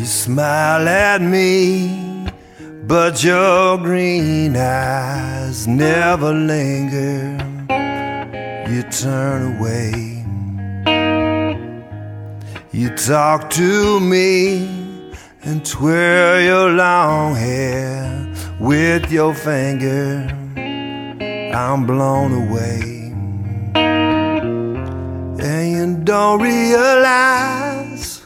smile at me, but your green eyes never linger. You turn away. You talk to me and twirl your long hair with your finger. I'm blown away. And you don't realize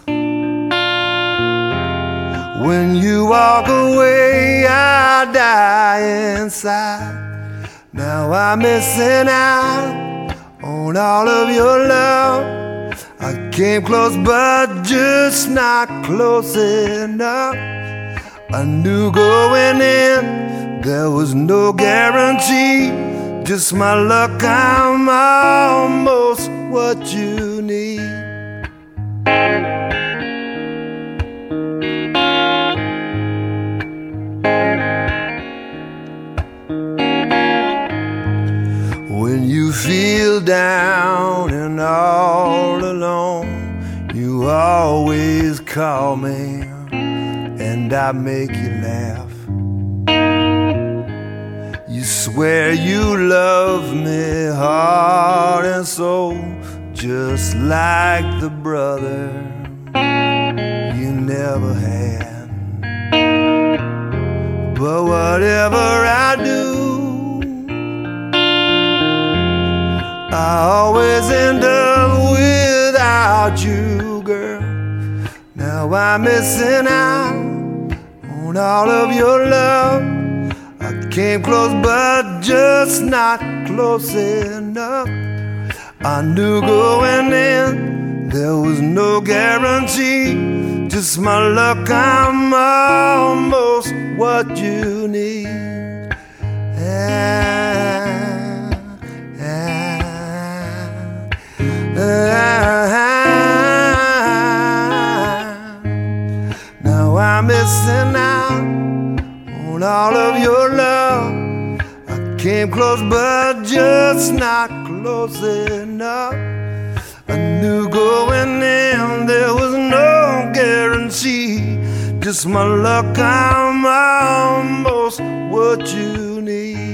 when you walk away, I die inside. Now I'm missing out on all of your love. I came close but just not close enough. I knew going in there was no guarantee. Just my luck, I'm almost what you need. When you feel down and all alone, you always call me and I make you laugh. You swear you love me heart and soul, just like the brother you never had. But whatever I do, I always end up without you, girl. Now I'm missing out on all of your love. I came close but just not close enough. I knew going in there was no guarantee. Just my luck, I'm almost what you need. Now I'm missing out on all of your love. I came close but just not close enough. I knew going in there was no guarantee. Just my luck, I'm almost what you need.